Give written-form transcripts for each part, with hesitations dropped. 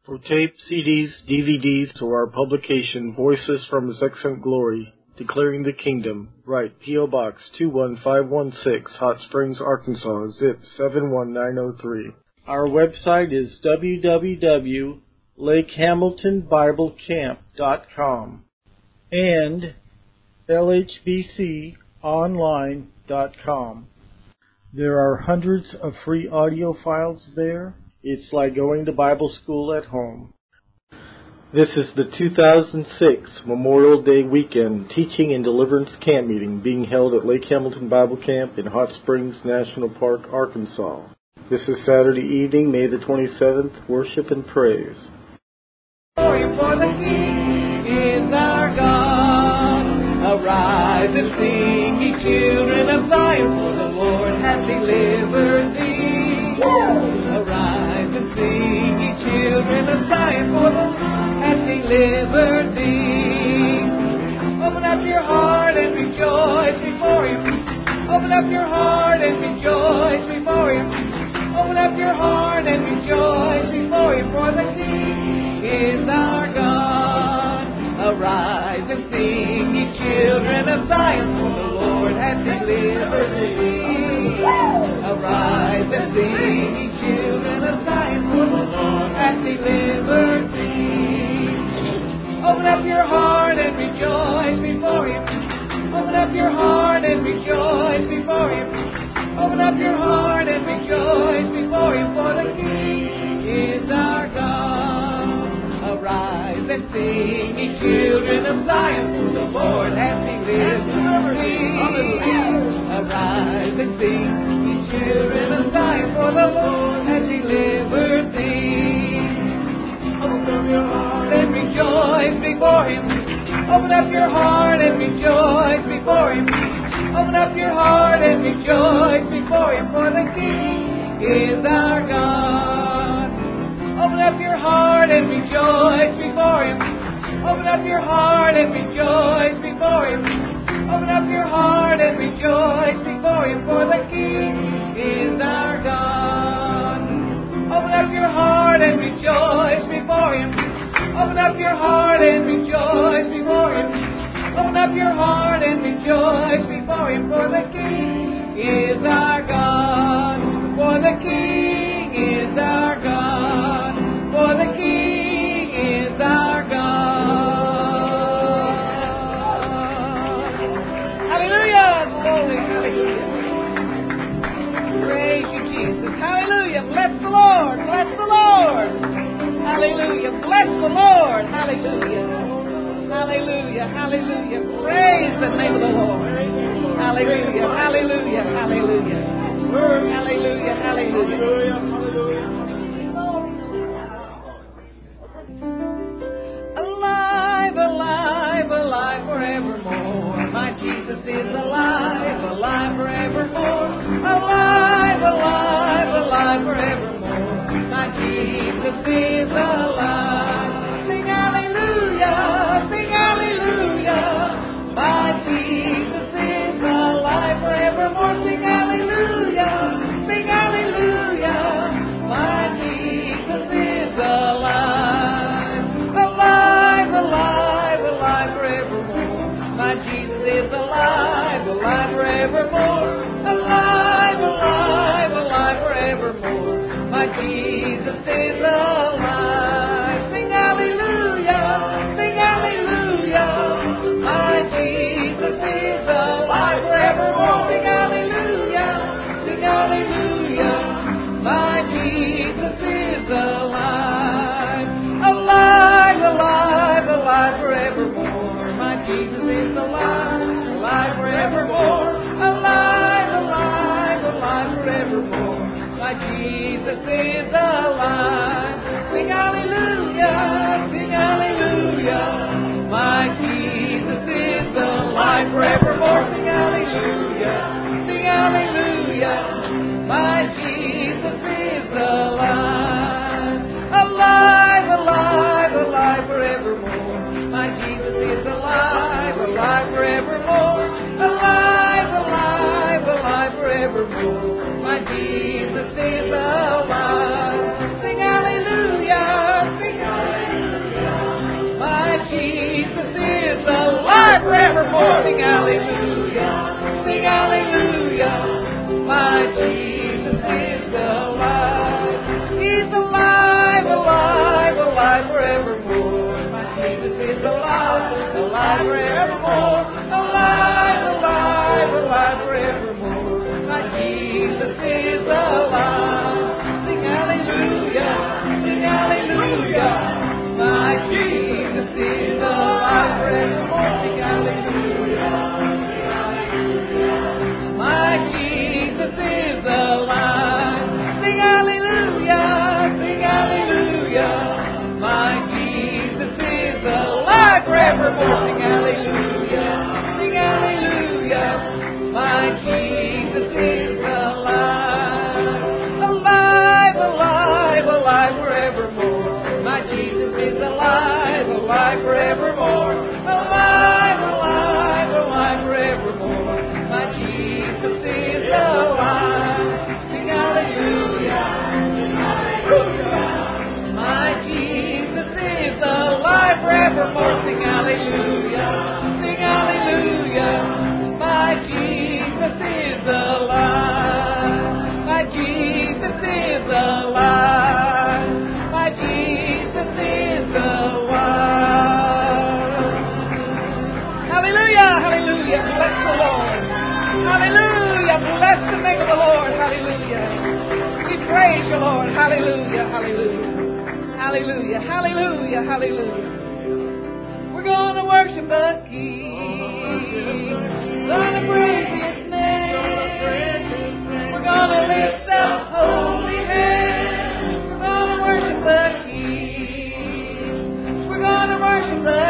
For tape, CDs, DVDs, or our publication, Voices from His Excellent Glory, Declaring the Kingdom, write P.O. Box 21516, Hot Springs, Arkansas, zip 71903. Our website is www.lakehamiltonbiblecamp.com and lhbconline.com. There are hundreds of free audio files there. It's like going to Bible school at home. This is the 2006 Memorial Day weekend Teaching and Deliverance Camp Meeting being held at Lake Hamilton Bible Camp in Hot Springs National Park, Arkansas. This is Saturday evening, May the 27th, worship and praise. For the King is our God. Arise and sing, ye children of Zion, for the Lord hath delivered thee. Arise and sing, ye children of Zion, for the Lord hath delivered thee. Open up your heart and rejoice before Him. Open up your heart and rejoice before Him. Open up your heart and rejoice before Him, for the King is our God. Arise and sing, ye children of Zion, for the Lord hath delivered thee. Arise and sing, ye children of Zion, for the Lord hath delivered thee. Open up your heart and rejoice before Him. Open up your heart and rejoice before Him. Open up your heart and rejoice before Him, for the King is our God. Arise and sing, ye children of Zion, for the Lord hath delivered thee. Arise and sing, ye children of Zion, for the Lord hath delivered thee. Open up your heart and rejoice before Him. Open up your heart and rejoice before Him. Open up your heart and rejoice before Him, for the King is our God. Open up your heart and rejoice before Him. Open up your heart and rejoice before Him. Open up your heart and rejoice before Him, for the King is our God. Open up your heart and rejoice before Him. Open up your heart and rejoice before Him. Open up your heart and rejoice before Him, for the King is our God. For the King is our God. For the King is our God. Hallelujah! Glory, hallelujah. Praise you, Jesus. Hallelujah. Bless the Lord. Bless the Lord. Hallelujah. Bless the Lord. Hallelujah. Hallelujah. Hallelujah. Praise the name of the Lord. Hallelujah. Hallelujah. Hallelujah. Hallelujah. Hallelujah. Alive, alive, alive forevermore. My Jesus is alive, alive forevermore. Alive, alive, alive forevermore. My Jesus is alive. Sing hallelujah, sing hallelujah. My Jesus is alive forevermore. Sing hallelujah, sing hallelujah. My Jesus is alive. Alive, alive, alive forevermore. My Jesus is alive, alive forevermore. Alive, alive, alive forevermore. My Jesus is alive. Sing hallelujah, sing hallelujah. My Jesus is alive forevermore. Sing hallelujah, sing hallelujah. My Jesus is alive. Alive, alive, alive forevermore. My Jesus is alive, alive forevermore. Alive, alive, alive forevermore. My Jesus is alive. Sing hallelujah, sing hallelujah. My Jesus is alive forevermore. Sing hallelujah, sing hallelujah. My Jesus is alive. Alive, alive, alive forevermore. My Jesus is alive, alive forevermore. Alive, alive, alive forevermore. My Jesus is alive. Sing hallelujah, sing hallelujah, sing hallelujah. My Jesus is alive. He's alive, alive, alive forevermore. My Jesus is alive, alive forevermore. Alive, alive, alive forevermore. My Jesus is alive. Sing hallelujah, sing hallelujah. My Jesus is alive forevermore. Sing hallelujah, sing hallelujah. My Jesus is alive. Sing hallelujah, sing hallelujah. My Jesus is alive forevermore. Sing hallelujah, sing hallelujah. My Jesus is alive. Alive, alive, alive forevermore. My Jesus is alive, alive forevermore. Alive, alive, alive forevermore. My Jesus is alive. Sing hallelujah, sing hallelujah. My Jesus is alive forevermore. Sing hallelujah, sing hallelujah. My Jesus is alive. My Jesus is alive. My Jesus is alive. Hallelujah, hallelujah. Bless the Lord. Hallelujah. Bless the name of the Lord. Hallelujah. We praise you, Lord. Hallelujah, hallelujah. Hallelujah, hallelujah, hallelujah. We're going to worship the King. Gonna praise His name. We're gonna lift up holy hands. We're gonna worship the King. We're gonna worship the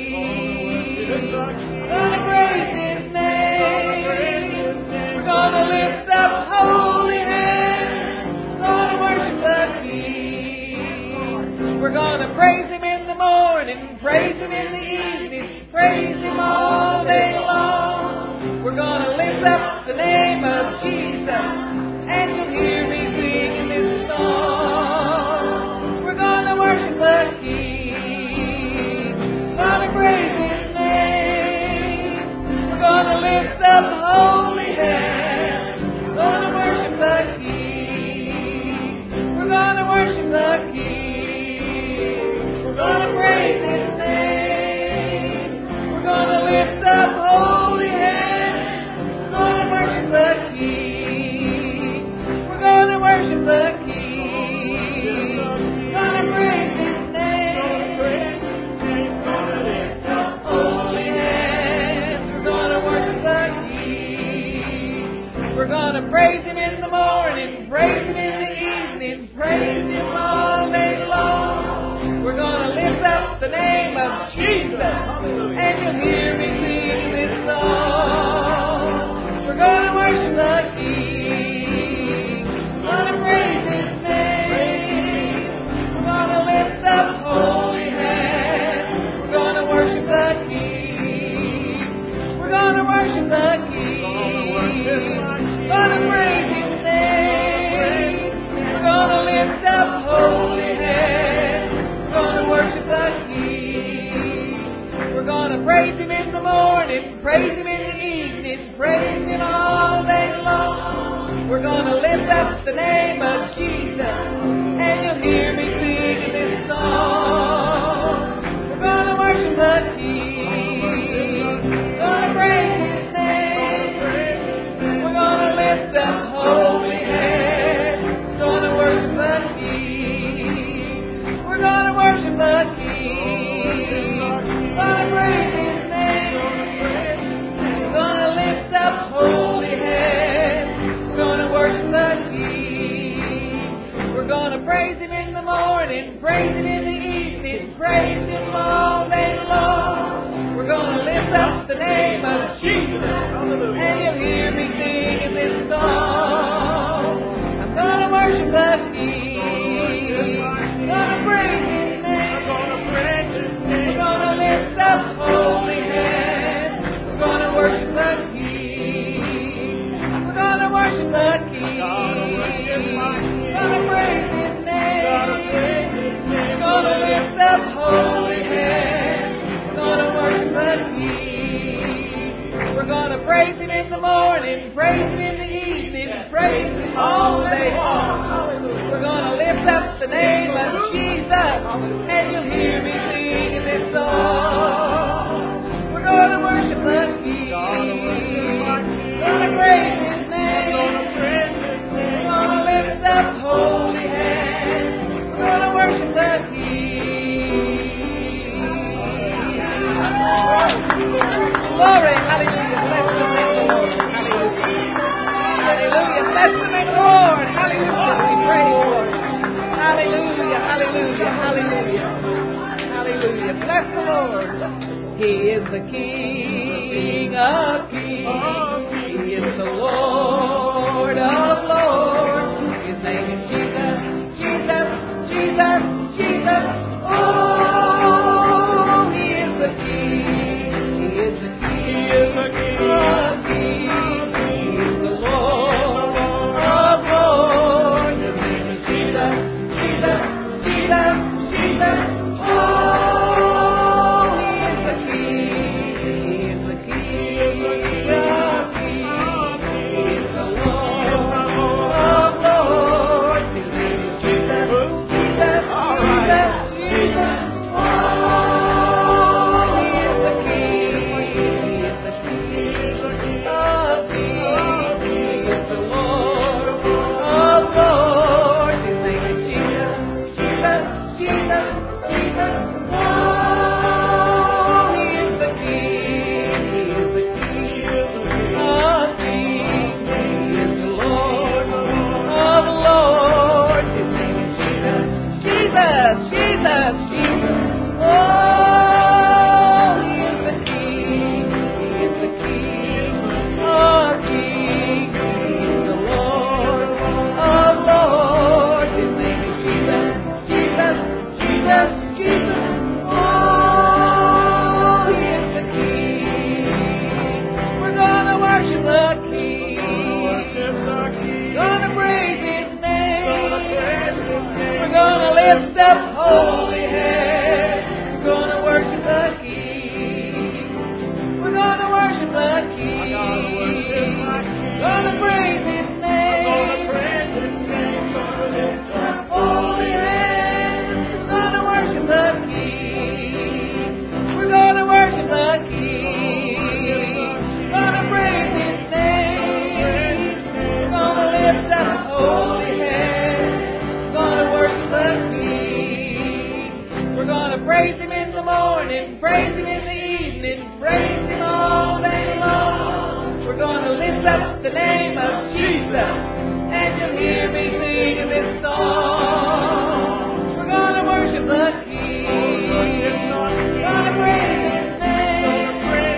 King. Gonna praise His name. We're gonna lift up holy hands. Gonna worship the King. We're gonna praise Him in the morning, praise Him in the evening, praise Him all day long. We're gonna lift up the name of Jesus, and you'll hear me singing this song. We're gonna worship the King, gonna praise His name. We're gonna lift up holy hands, gonna worship the King. We're gonna worship the King. We're gonna praise His name. We're gonna lift up holy hands. We're gonna worship the King. We're gonna worship the King. Gonna praise His name. We're gonna lift up holy hands. We're gonna worship the King. We're gonna praise Him in the morning, praise Him in the evening, praise Him all day long. We're gonna lift up the name of Jesus, and you'll hear me sing this song. We're gonna worship the King, gonna praise His name. We're gonna lift up holy hands. We're gonna worship the King. We're gonna worship the King. Gonna praise His name. We're gonna lift up holy hands. We're gonna worship the King. We're gonna praise Him in the morning, praise Him in the evening, praise Him all day long. We're gonna lift up the name of Jesus, and you'll hear me singing this song. We're gonna worship the King, gonna praise His name. We're gonna lift up holy hands. We're gonna worship the King. We're gonna worship the King. Gonna praise His name. We're gonna lift up holy hands. We're gonna worship the King. We're gonna praise Him in the morning, praise Him in the evening, praise Him all day long. We're gonna lift up the name of Jesus, and you'll hear me singing this song. I'm gonna worship the King, gonna praise His name. We're gonna lift up holy hands. We're gonna worship the King. We're gonna worship the King. Gonna praise His name. We're gonna lift up holy hands. We're gonna worship the King. We're gonna the name of Jesus, and you'll hear me singing this song. We're going to worship the King. Gonna praise His name. We're gonna lift up holy hands. We're gonna worship the King. Glory, hallelujah, bless the name of the Lord. Hallelujah. Hallelujah, bless the name of the Lord. Hallelujah, we praise you, Lord. Hallelujah, hallelujah, hallelujah. Hallelujah, bless the Lord. He is the King of kings. He is the Lord of lords. His name is Jesus, Jesus, Jesus, Jesus. Oh, He is the King. He is the King of kings. He is the Lord of lords. His name is Jesus, Jesus, Jesus, Jesus. Oh, He is the King. He is the King of kings. He is the Lord of lords. His name is Jesus, Jesus, Jesus, Jesus. Oh, He is the King. He is the King of kings. He is the Lord of lords. His name is Jesus, Jesus, Jesus, Jesus. Oh, He is the King. He is the King of kings. He is the Lord of lords. His name is Jesus, Jesus, Jesus, Jesus. Oh, He is the King. He is the King of kings. He is the Lord of lords. His name is Jesus, Jesus, Jesus, Jesus. Oh, He is the King. We're gonna worship the King. Gonna praise His name. We're gonna lift up holy hands. We're gonna worship the King. We're gonna worship the King. Gonna praise His name. Holy hands. We're gonna worship the King. We're gonna worship the King. Gonna praise His name. Gonna lift up holy hands. Gonna worship the King. We're gonna praise Him in the morning, praise Him in the evening, praise Him all day long. We're gonna lift up the name of Jesus, and you'll hear me singing this song. We're gonna worship the King. Gonna praise His name.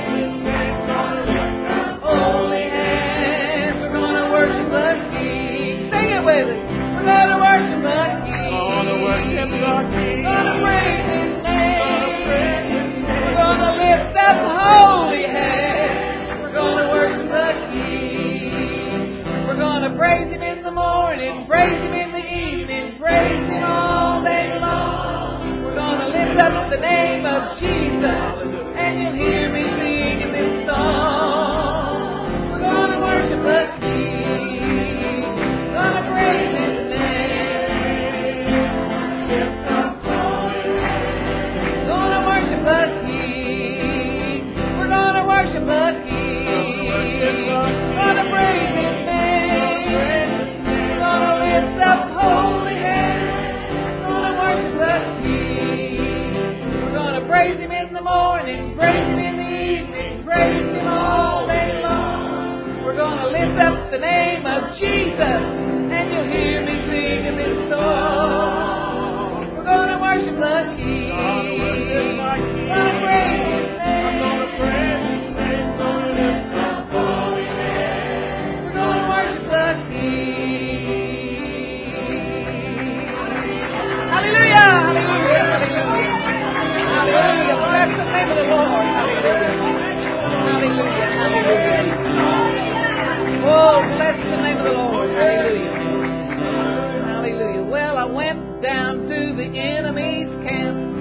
Holy hands. We're gonna worship the King. Sing it with us. We're gonna worship the King. Gonna praise His name. We're gonna lift up holy hands. We're gonna worship the King. We're gonna praise Him in the morning, praise Him in the evening, praise Him all day long. We're gonna lift up the name of Jesus, and you'll hear me singing this song. We're gonna worship the King. Gonna praise His name. Lift up holy hands. Gonna worship the King. We're gonna worship the King. Gonna praise His name. Gonna lift up holy hands. Gonna worship the King. We're gonna praise Him in the morning, praise Him in the evening, praise Him all day long. We're gonna lift up the name of Jesus, and you'll hear me singing this song. We're gonna worship the King. Gonna praise His name. Gonna lift up holy hands. We're gonna worship the King. Hallelujah! Hallelujah! Hallelujah! Hallelujah! Bless the name of the Lord. Hallelujah! Hallelujah! Hallelujah! Oh, bless the name of the Lord. Hallelujah! Hallelujah! Well, I went down to the enemy's camp.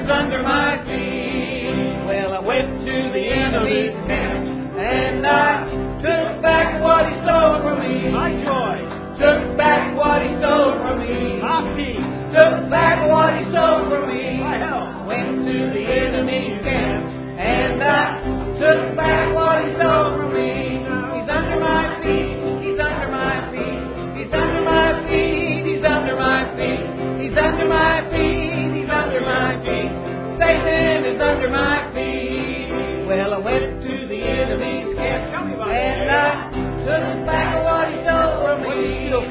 is under my feet. Well, I went to the enemy's camp, and I took back what he stole from me. My joy. Took back what he stole from me. My peace. Took back what he stole from me. My health. Went to the enemy's camp, and I took back what he stole from me. He's under my feet. He's under my feet. He's under my feet. He's under my feet. He's under my feet. He's under my feet. Satan is under my feet. Well, I went to the enemy's camp, and I took back what he stole from me.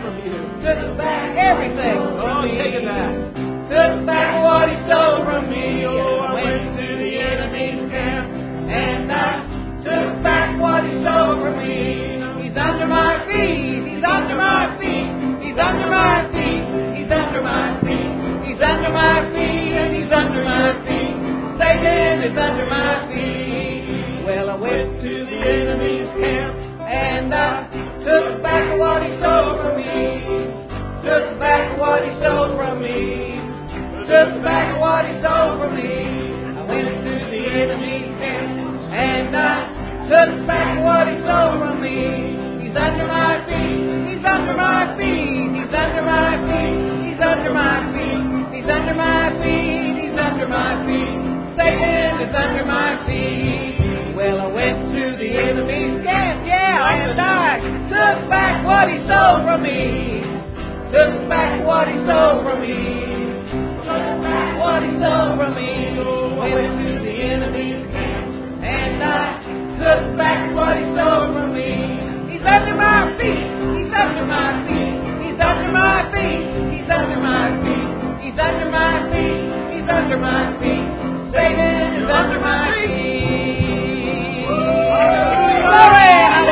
Took back everything from me. Take it back. Took back what he stole from me. Oh, I went to the enemy's camp, and I took back what he stole from me. He's under my feet. He's under my feet. He's under my feet. He's under my feet. He's under my feet, and he's under my feet. Satan is under my feet. Well, I went to the enemy's camp, and I took back what he stole from me. Took back what he stole from me. Took back what he stole from me. I went to the enemy's camp, and I took back what he stole from me. He's under my feet. He's under my feet. He's under my feet. He's under my feet. He's under my feet. He's under my feet. Satan is under my feet. Well, I went to the enemy's camp, yeah, and I took back what he stole from me. Took back what he stole from me. Took back what he stole from me. Went to the enemy's camp, and I took back what he stole from me. He's under my feet. He's under my feet. He's under my feet. He's under my feet. He's under my feet. He's under my feet. Satan is under my feet. Glory!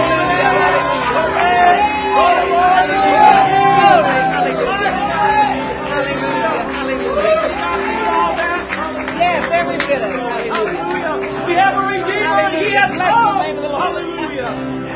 Yes, every bit of it. Hallelujah. We have a Redeemer. He has Bless the name of the Lord. Hallelujah.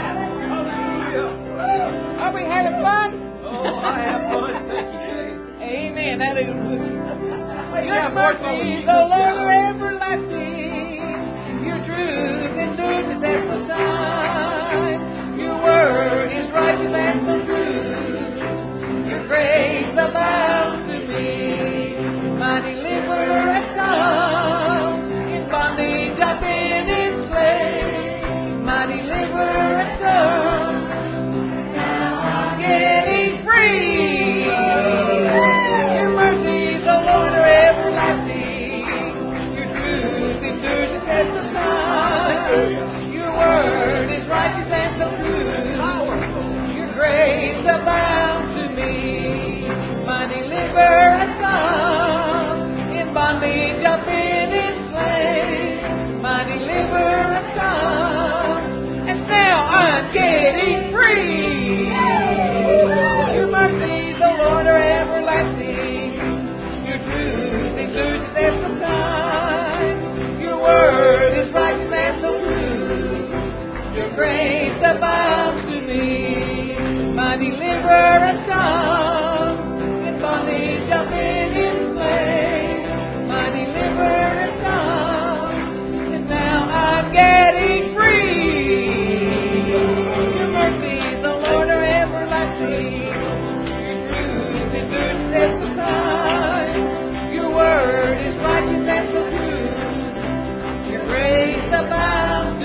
Hallelujah. Are we having fun? Oh, I have fun. Thank you, Jay. Amen. Hallelujah. Your Yeah, mercies, O Lord, are everlasting. Your truth endures to death of time. Your word is righteous and so true. Your grace abounds to me. My deliverer has come. In bondage I've been enslaved. My deliverer has come. Now I'm getting free. Your mercies, O Lord, are everlasting. Your truth endures to test of time. Your word is righteous and so true. Your grace abounds to me. My deliverer has come. In bondage I've been enslaved. My deliverer has come. And now I'm getting free. Your mercies, O Lord, are everlasting. Your truth endures to test of time. Your word is righteous and so true. Your grace abounds to me. My deliverer has come. In bondage I've been enslaved. My deliverer has come. And now I'm getting free. Your mercies, O Lord, are everlasting. Your truth endures to test of time. Your word is righteous and so true. Your grace abounds to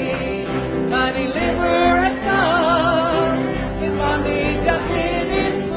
me. My deliverer has come. In bondage I've been enslaved.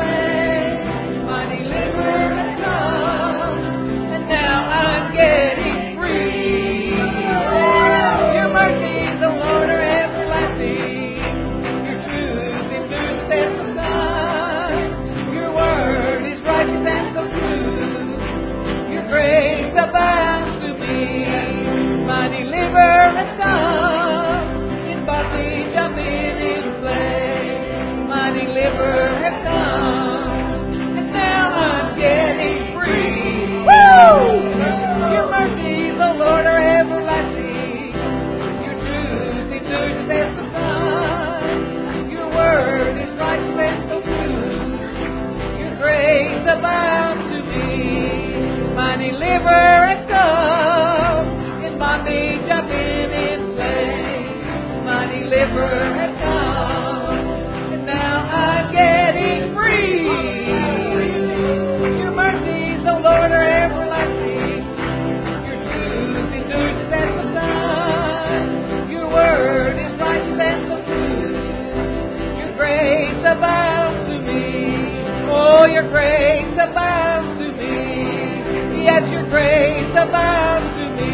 deliverer has come, and now I'm getting free. Your mercies, O Lord, are everlasting. Your truth endures to the sun. Your word is righteous and so true. Your grace abounds to me. Oh, your grace abounds to me. Yes, your grace abounds to me.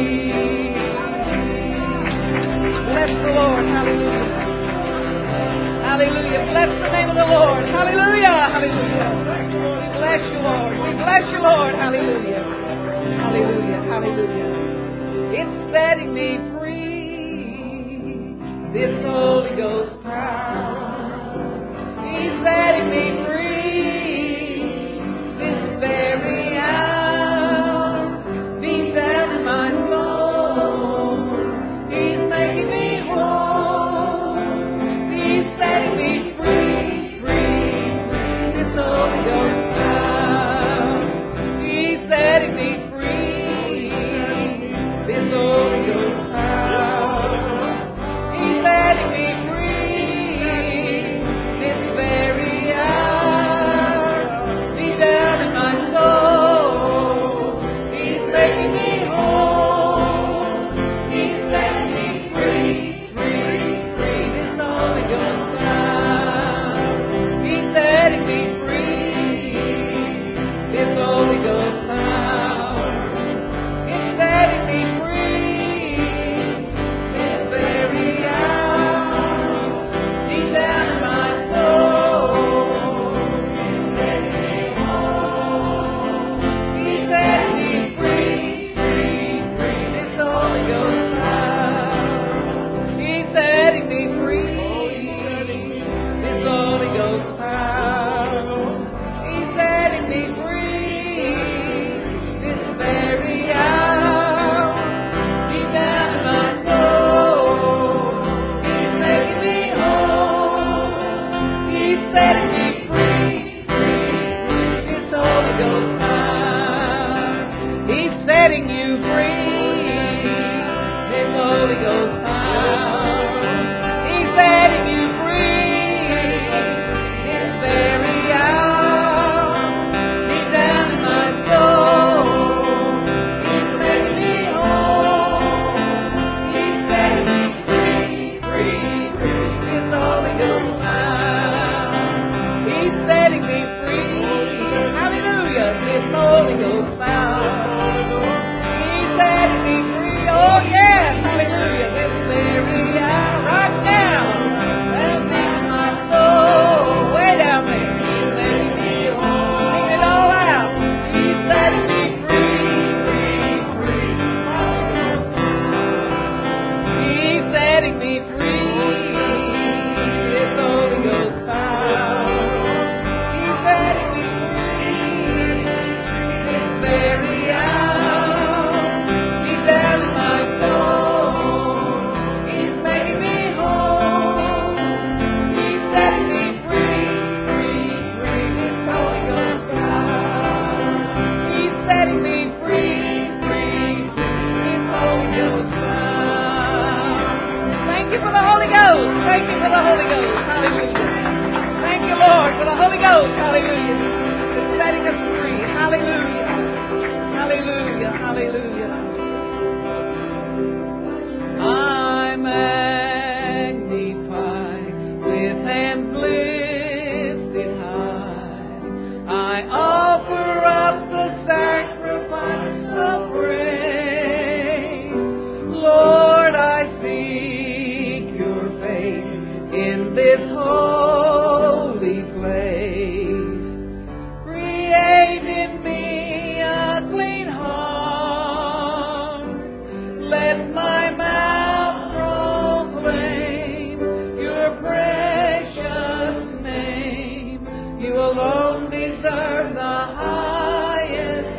Bless the Lord. Hallelujah. Hallelujah. Bless the name of the Lord. Hallelujah. Hallelujah. We bless you, Lord. We bless you, Lord. Hallelujah. Hallelujah. Hallelujah. It's setting me free. This Holy Ghost power. He's setting me free. This very hour. Deep down in my soul. He's making me whole. He's setting me free, free. This Holy Ghost power. He's setting me free. This Holy Ghost power. He's setting me free. This very hour. Deep down in my soul. He's making me whole. He's setting me free, free, free. This Holy Ghost power. He's setting me free. This Holy Ghost power. It's setting me free. This very hour. Deep down in my soul. He's setting me whole. He's setting me free, free, free. This Holy Ghost power. He's setting me free. This Holy Ghost power. He's setting me free. This very hour. Deep down in my soul. He's making me whole. He's setting me free, free, free. This Holy Ghost power. He's setting you free. This Holy Ghost power. He's setting you free. This very hour. Deep down in my soul. He's making me whole. He's setting me free, free, free. This Holy Ghost power. He's setting me free. Hallelujah. This Holy Ghost power. He's setting me free. Oh, yes. Hallelujah. This very hour. Right now. Down deep in my soul. Way down there. He's setting me whole. Sing it all out. He's setting me free, free, free. He's setting me free. This Holy Ghost power. He's setting me free. This very hour. Deep down in my soul. He's making me whole. He's setting me free, free, free. This Holy Ghost power. He's setting me free, free, free. This Holy Ghost power. Thank you for the Holy Ghost. Thank you for the Holy Ghost. Hallelujah. Thank you, Lord, for the Holy Ghost. Hallelujah. It's setting us free. Hallelujah. Hallelujah. Hallelujah. I magnify with hands lifted high. I offer up the sacrifice of praise. Lord, I seek your face in this holy place. Create in me a clean heart. Let my mouth proclaim your precious name. You alone deserve the highest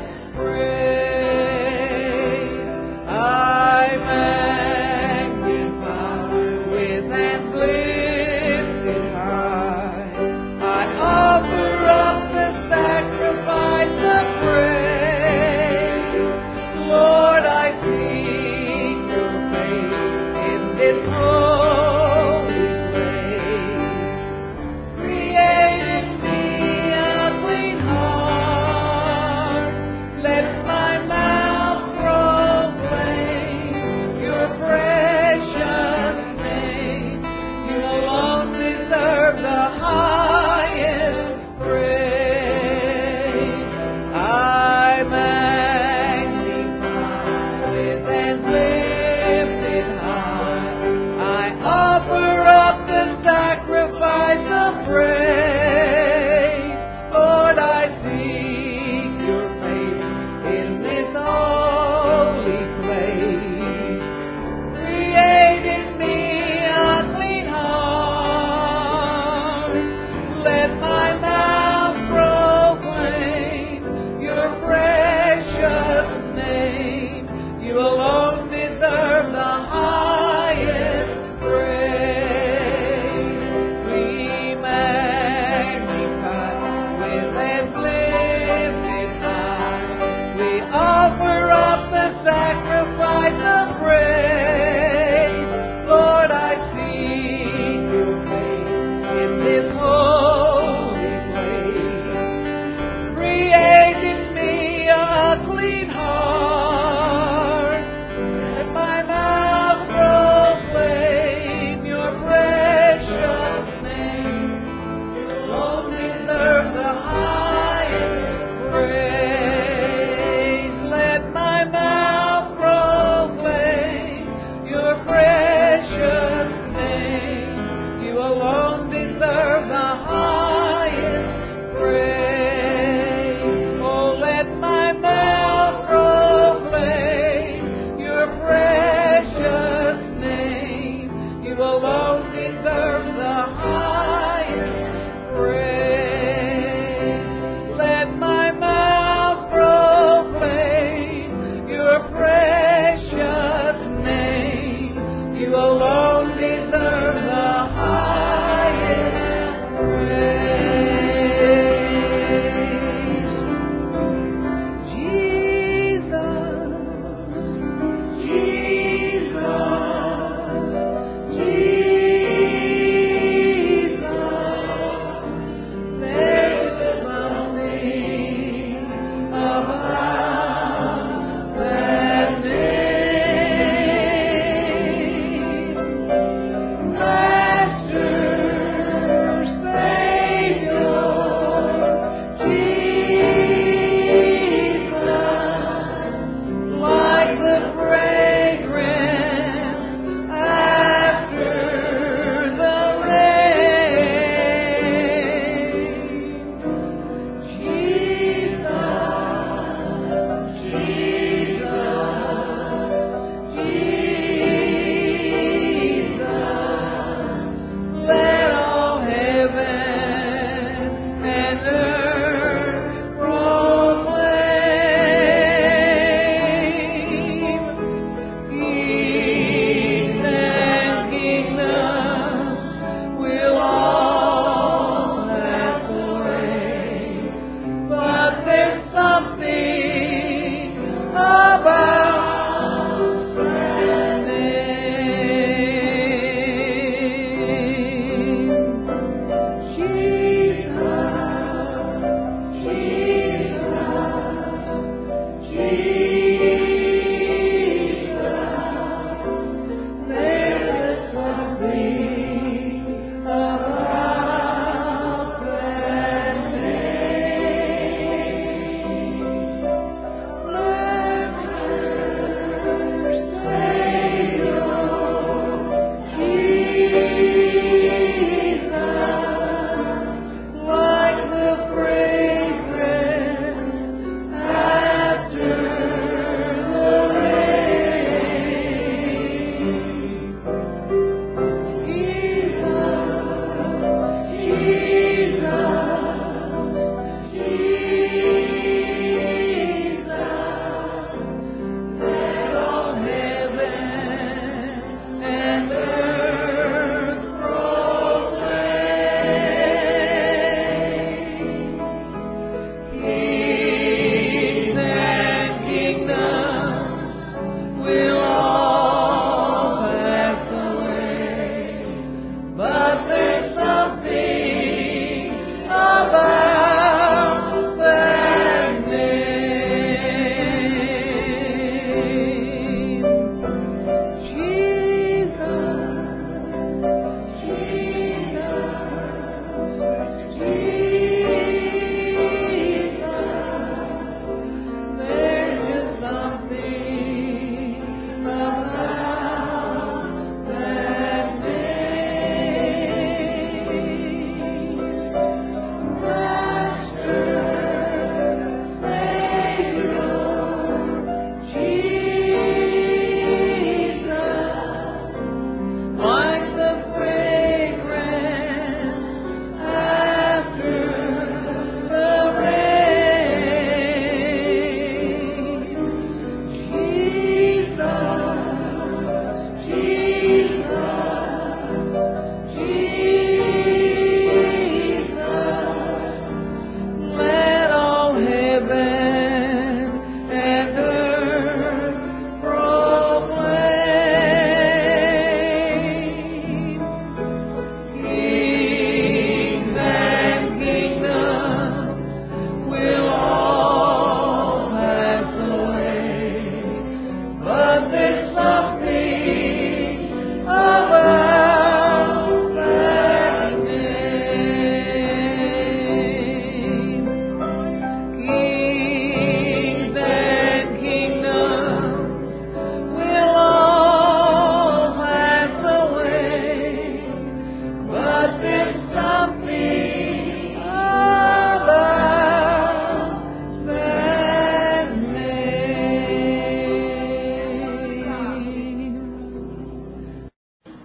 praise. I magnify with hands lifted high. I offer up the sacrifice of praise. Lord, I seek your face in this holy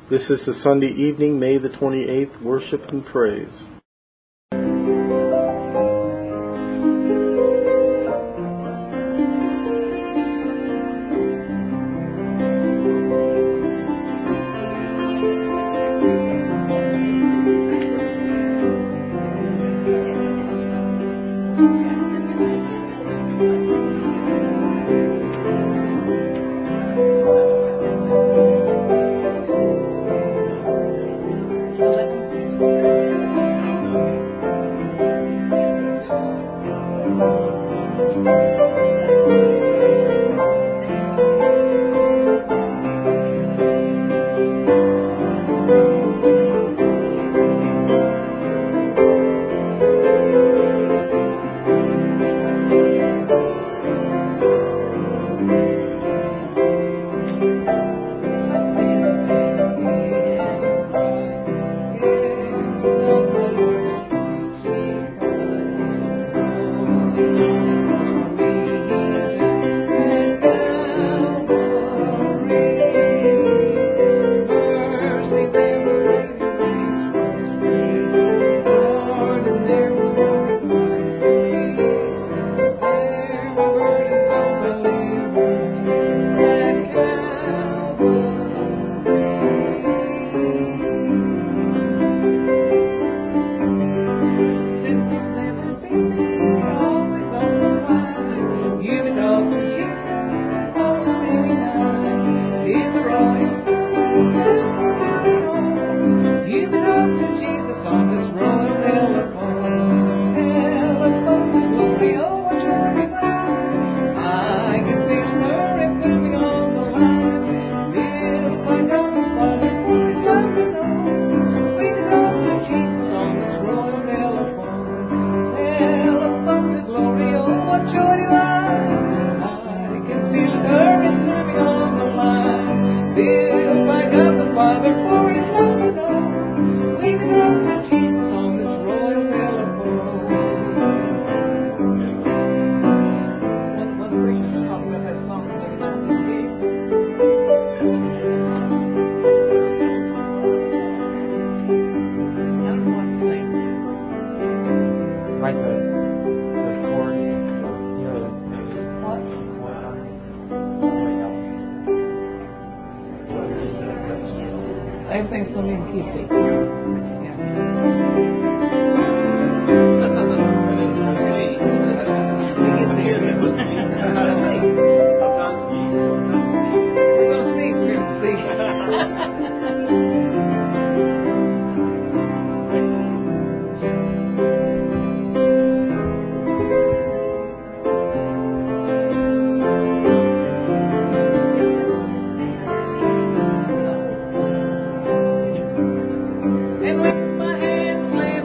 This is the Sunday evening, May the 28th, worship and praise. Everything's going to be in key C. And with my hands lifted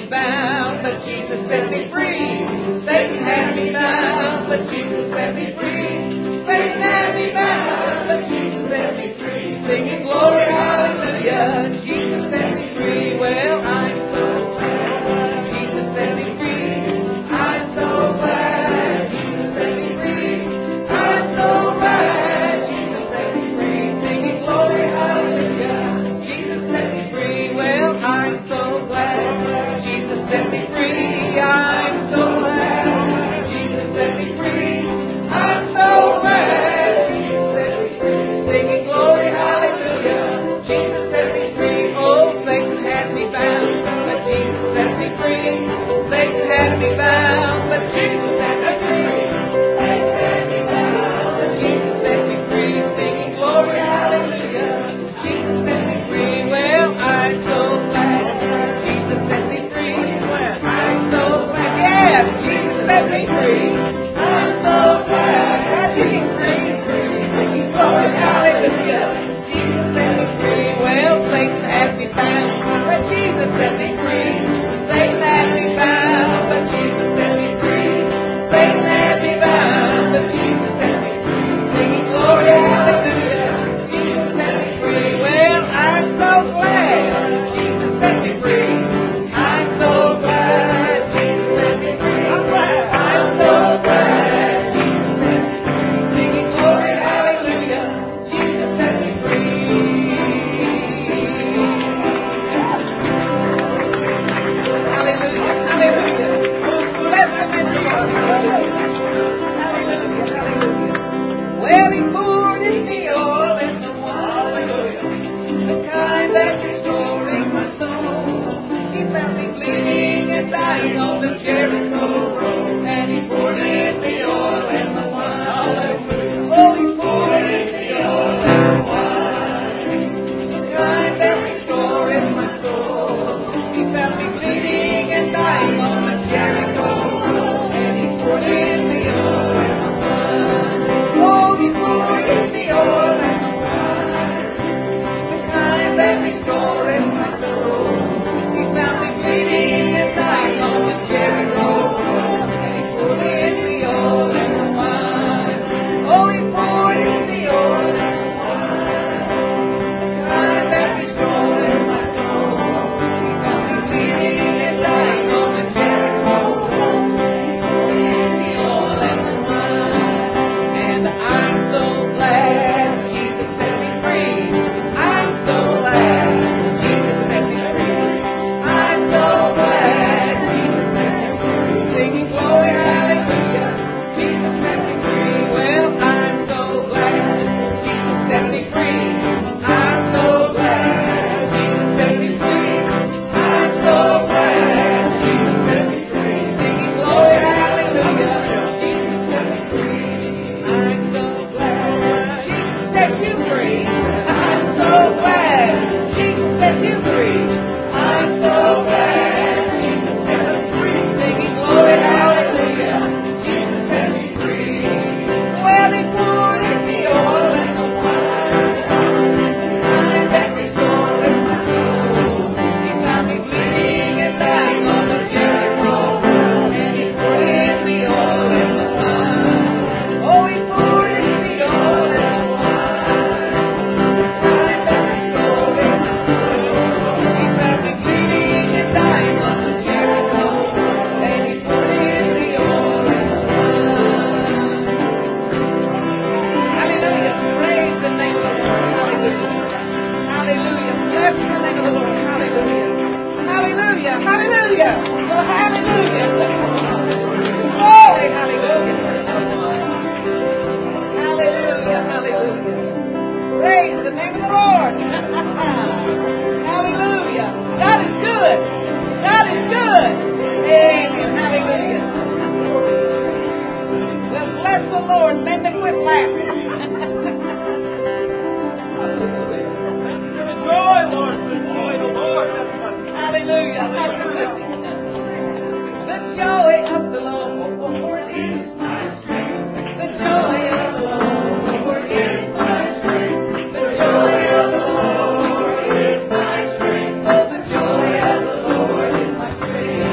me bound, but Jesus set me free. Satan had me bound, but Jesus set me free. Satan had me bound, but Jesus set me free. Singing glory, hallelujah, Jesus set me free. Well, I'm so glad Jesus set me free. I'm so glad Jesus set me free. I'm so glad Jesus set me free. Singing glory, hallelujah, Jesus set me free. Well, I'm so glad Jesus set me free. I'm so glad Jesus set me free. I'm so glad Jesus set me free. Singing glory, hallelujah, Jesus set me free. Oh, Satan had me bound, but Jesus set me free. Satan had me bound, but Jesus set me free. Satan had me bound, but Jesus set me free. Singing glory, hallelujah, Jesus set me free. Well, I'm so glad Jesus set me free. I'm so glad, yes, Jesus set me free. I'm so glad Jesus set me free. Singing glory, hallelujah, Jesus set me free. Well, Satan had me bound, but Jesus set me free. Satan had me bound, but Jesus set me free. Satan had me bound, but Jesus set me free. Singing glory, hallelujah, Jesus set me free. Well, I'm so glad Jesus set me free. I'm so glad Jesus set me free. I'm so glad Jesus set me free. Singing glory, hallelujah, Jesus set me free. Hallelujah, hallelujah. Bless the name of the Lord. Hallelujah, hallelujah. Well, he poured in the oil and the wine, the kind that's restoring my soul. He found me bleeding and dying on the Jericho road, and he poured in the oil and the wine. Oh, he poured in the oil and the wine, the kind that restoring my soul. He found me bleeding and dying on the Jericho road, and he poured in the oil and the wine. Oh, he poured in the oil and the wine, the kind that restoring my soul. He found me bleeding and dying on the Jericho road, and he poured in the oil and the wine. Oh, he poured in the oil and the wine, the kind that restoring my soul. He found me bleeding and dying on the Jericho road, and he poured in the oil and the wine. And I'm so glad Jesus set me free. I'm so glad Jesus set me free. I'm so glad Jesus set me free. Singing glory, hallelujah, Jesus set me free. Well, I'm so glad Jesus set me free. I'm so glad Jesus set me free. I'm so glad Jesus set me free. Singing glory, hallelujah, Jesus set me free. I'm so glad Jesus set you free. I'm so glad Jesus set you free. I'm so glad Jesus set us free. Singing glory, hallelujah, Jesus set me free. Well, he poured in the oil and the wine, the kind that restored my soul. He found me bleeding and dying on the Jericho road, and he poured in the oil and the wine. Oh, he poured in the oil and the wine, the kind that restored my soul. He found me bleeding and dying on the Jericho road, and he poured in the oil and the wine. Hallelujah. Praise the name of the Lord. Hallelujah. Hallelujah. Bless the name of the Lord. Hallelujah. Hallelujah. Hallelujah. Well, hallelujah. Glory. Hallelujah. Hallelujah. Hallelujah. Praise the name of the Lord. Hallelujah. God is good. God is good. Amen. Hallelujah. Well, bless the Lord. Let me quit laughing. The joy, Lord. The joy of the Lord. Hallelujah. Hallelujah. The joy of the Lord is my strength. The joy of the Lord is my strength. The joy of the Lord is my strength. Oh, the joy of the Lord is my strength.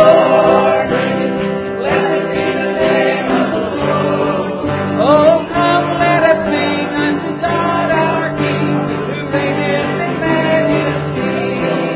Lord reigneth. Blessed be the name of the Lord. Oh, come, let us sing unto God our King, who reigneth in majesty.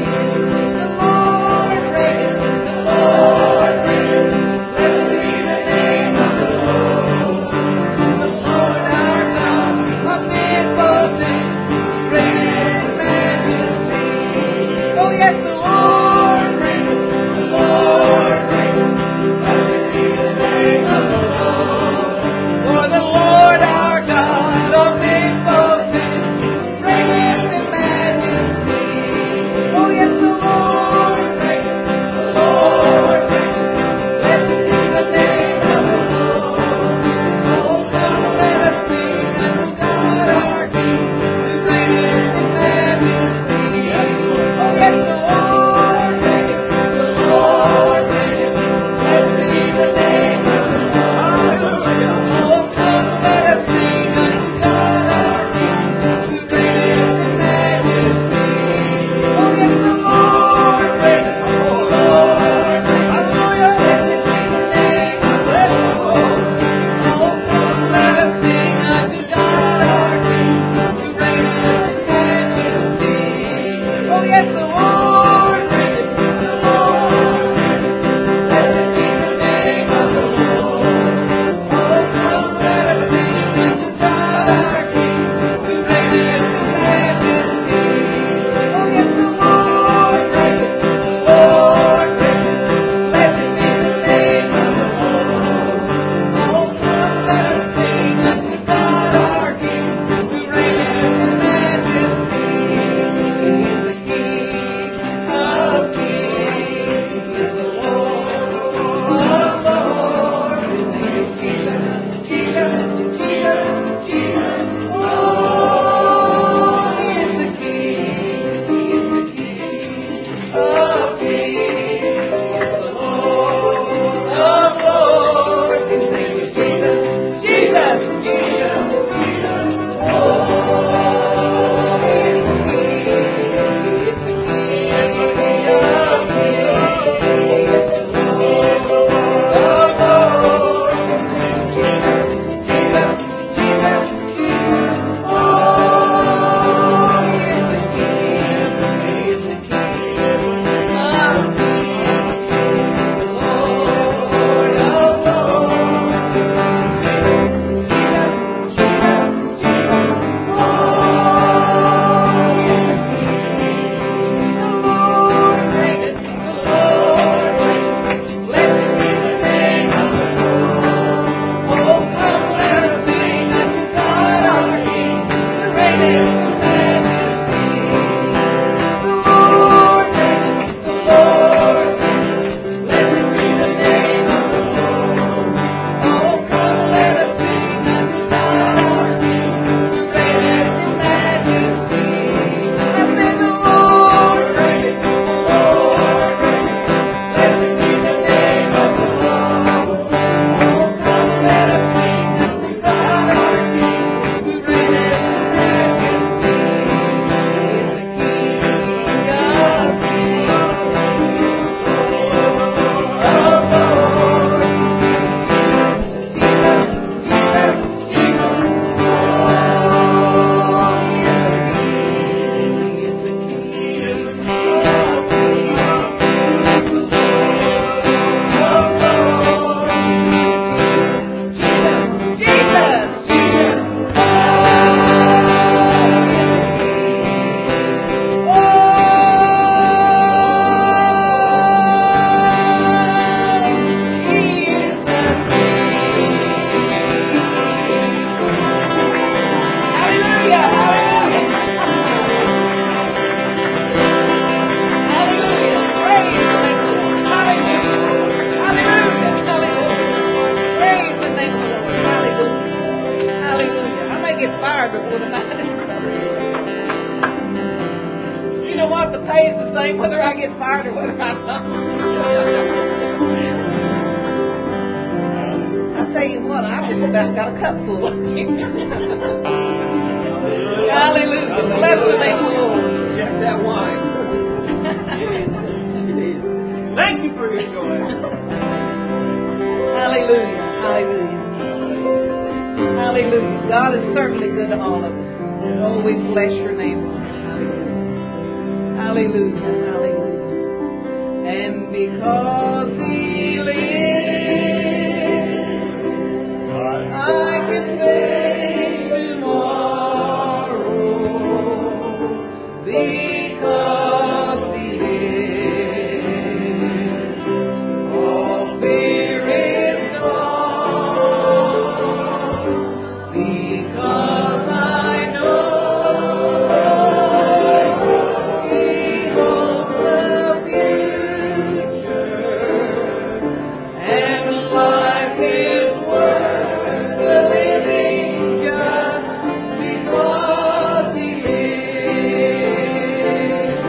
The Lord reigneth. The Lord reigneth. Blessed be the name of the Lord. The Lord our God, omnipotent, reigneth in majesty. Oh, yes, the Lord reigneth. The Lord reigneth. Blessed be the name of the Lord. For the Lord our God, omnipotent, reigneth in majesty. Oh, yes, the Lord reigneth. The Lord reigneth. Blessed be the name of the Lord. Oh, come, let us sing unto God our King, who reigneth in majesty. Oh, yes, the Lord reigneth. The Lord reigneth. Blessed be the name of the Lord. Oh, come, let us sing unto God our King, who reigneth in majesty. Oh, yes, the Lord reigneth. The Lord reigneth. Blessed be the name of the Lord. Oh, come, let us sing unto God our King, who reigneth in majesty. Oh, yes, the Lord reigneth. The Lord reigneth. Blessed be the name of the Lord. Oh, come, let us sing unto God our King, who reigneth in majesty. Oh, yes, the Lord reigneth. The Lord reigneth. Blessed be the name of the Lord. Oh, come, let us sing unto God our King, who reigneth in majesty. He is the King of kings. He is the Lord of lords. His name is Jesus, Jesus, Jesus, Jesus. Oh, He is the King. He is the King of kings. He is the Lord of lords. His name is Jesus, Jesus, Jesus, Jesus. Oh, He is the King. He is the King of kings. He is the Lord of lords. His name is Jesus, Jesus, Jesus, Jesus. Oh, He is the King. He is the King of kings. The Lord of lords. Jesus, Jesus, Jesus. Oh, He is the King. The Lord reigneth. The Lord reigneth. Blessed be the name of the Lord. Oh, come, let us sing unto God our King, who reigneth in majesty. The Lord reigneth. The Lord reigneth. Blessed be the name of the Lord. Oh, come, let us sing unto God our King, who reigneth in majesty. I say the Lord reigneth. The Lord reigneth. Blessed be the name of the Lord. Oh, come, let us sing unto God our King, who reigneth in majesty. He is the King of kings. Of lords. Jesus, Jesus, Jesus, Jesus. Oh, He is the King. He is the King of kings. He is the Lord of lords. Jesus, Jesus, Jesus. Get fired before the night is over. You know what? The pay is the same whether I get fired or whether I don't. I tell you what, I just about got a cup full. Hallelujah. Bless the name of the Lord. Check that wine. Thank you for your joy. God is certainly good to all of us. Oh, we bless your name, Lord. Hallelujah. Hallelujah. Hallelujah. And because He lives, I can face tomorrow. Because He lives, all fear is gone. Because I know He holds the future, and life is worth the living just because He lives.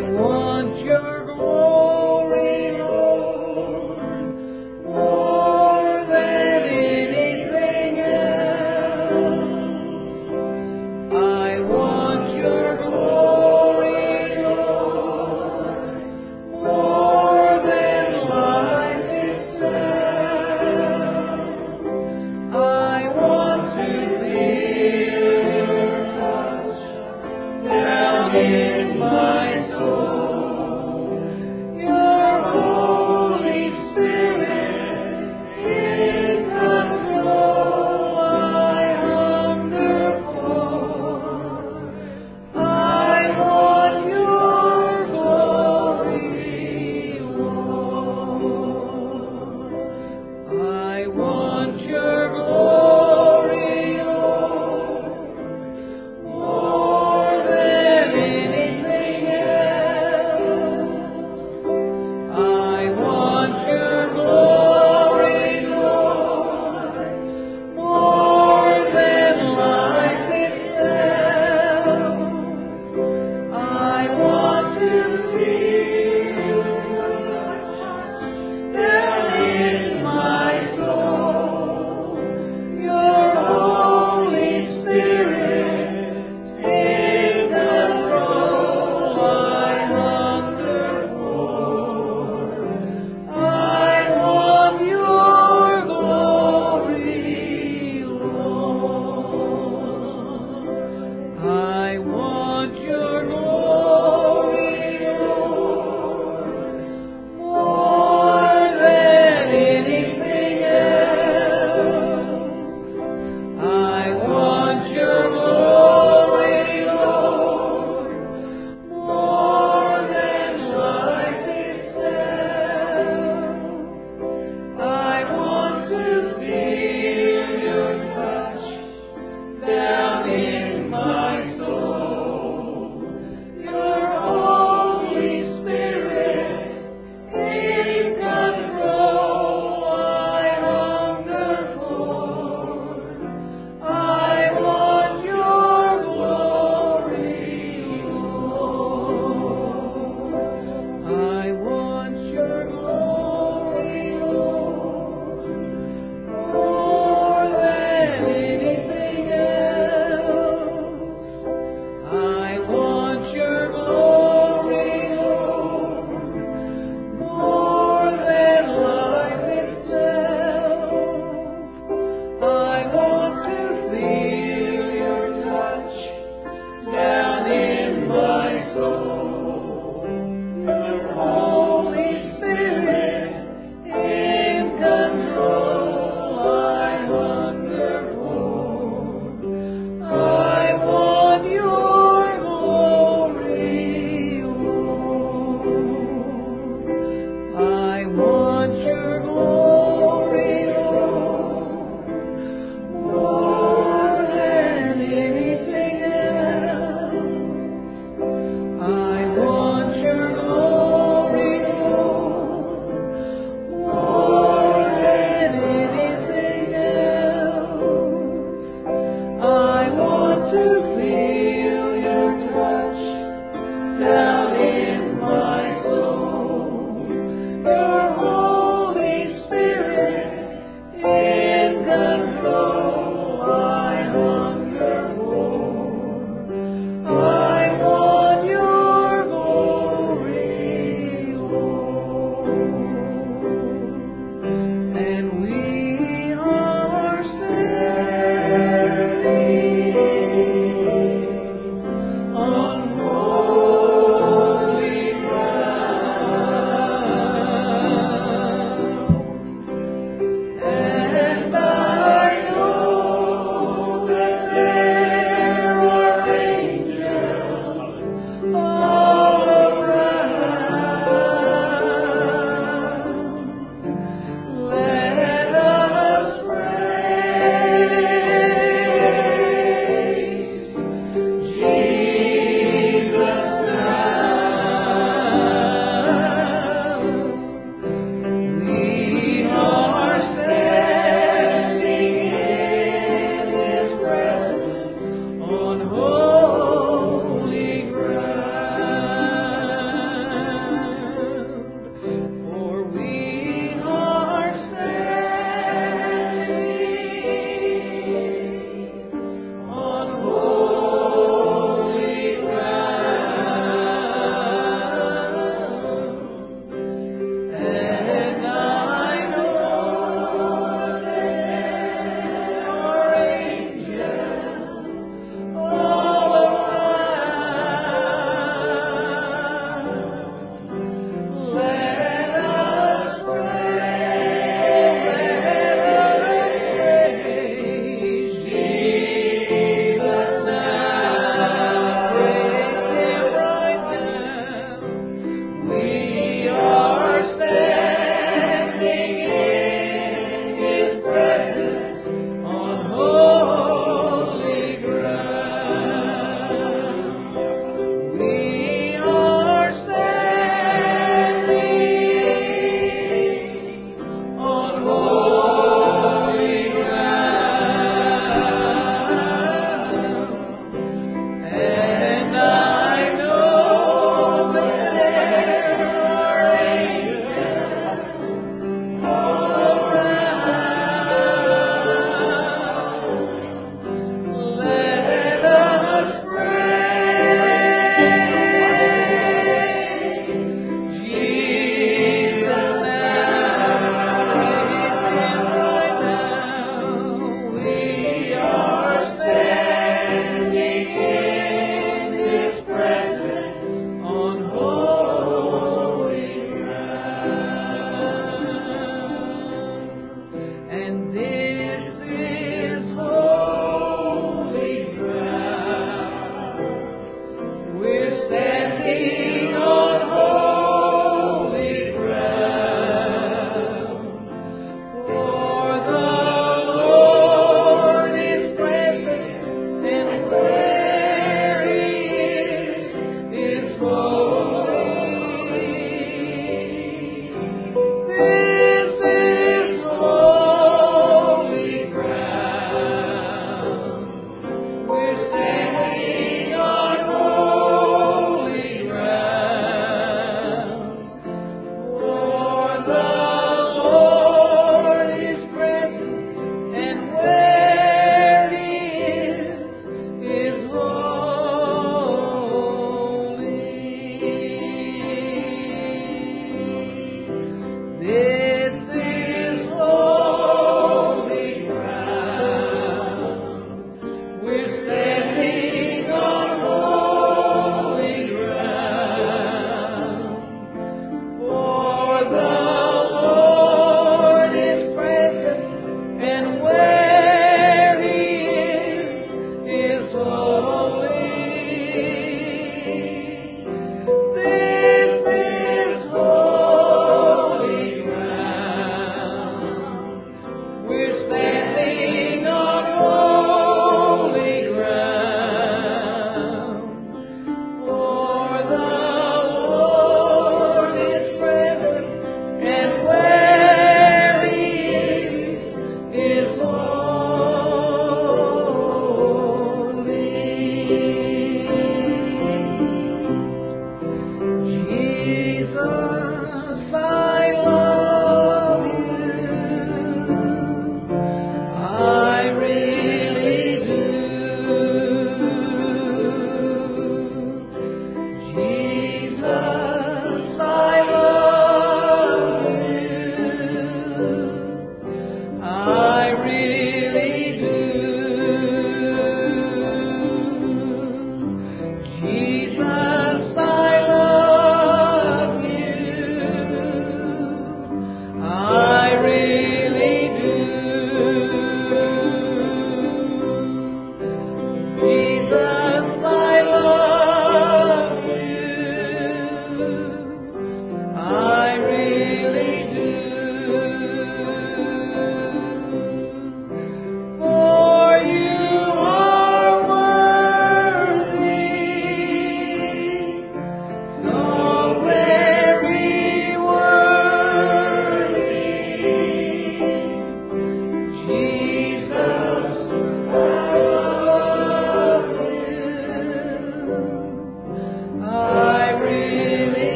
want your glory, Lord, more than anything else. I want your glory, Lord, more than life itself. I want to feel your touch down in my soul. Your Holy Spirit in control. I hunger for. I want your glory, Lord. I want your glory, Lord, more than anything else. I want your glory, Lord, more than life itself. I want to feel your touch down in my soul. Your Holy Spirit in control. I hunger for. I want your glory, Lord. I want your glory, Lord, more than anything else. I want your glory, Lord, more than life itself. I want to feel your touch down in my soul. Your Holy Spirit in control. I hunger for. I want your glory, Lord. I want your glory, Lord, more than anything else. I want your glory, Lord, more than life itself. I want to feel your touch down in my soul. Your Holy Spirit in control. I hunger for. I want your glory, Lord. I want your glory, Lord, more than anything else. I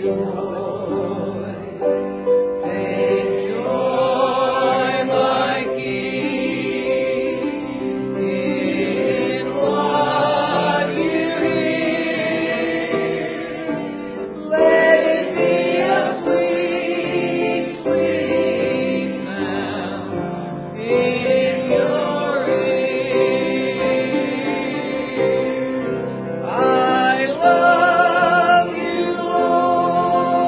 I love you, Lord.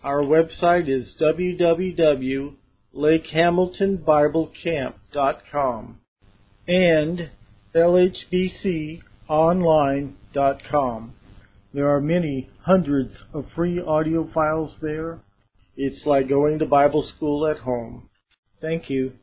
Our website is www.lakehamiltonbiblecamp.com and lhbconline.com. There are many hundreds of free audio files there. It's like going to Bible school at home. Thank you.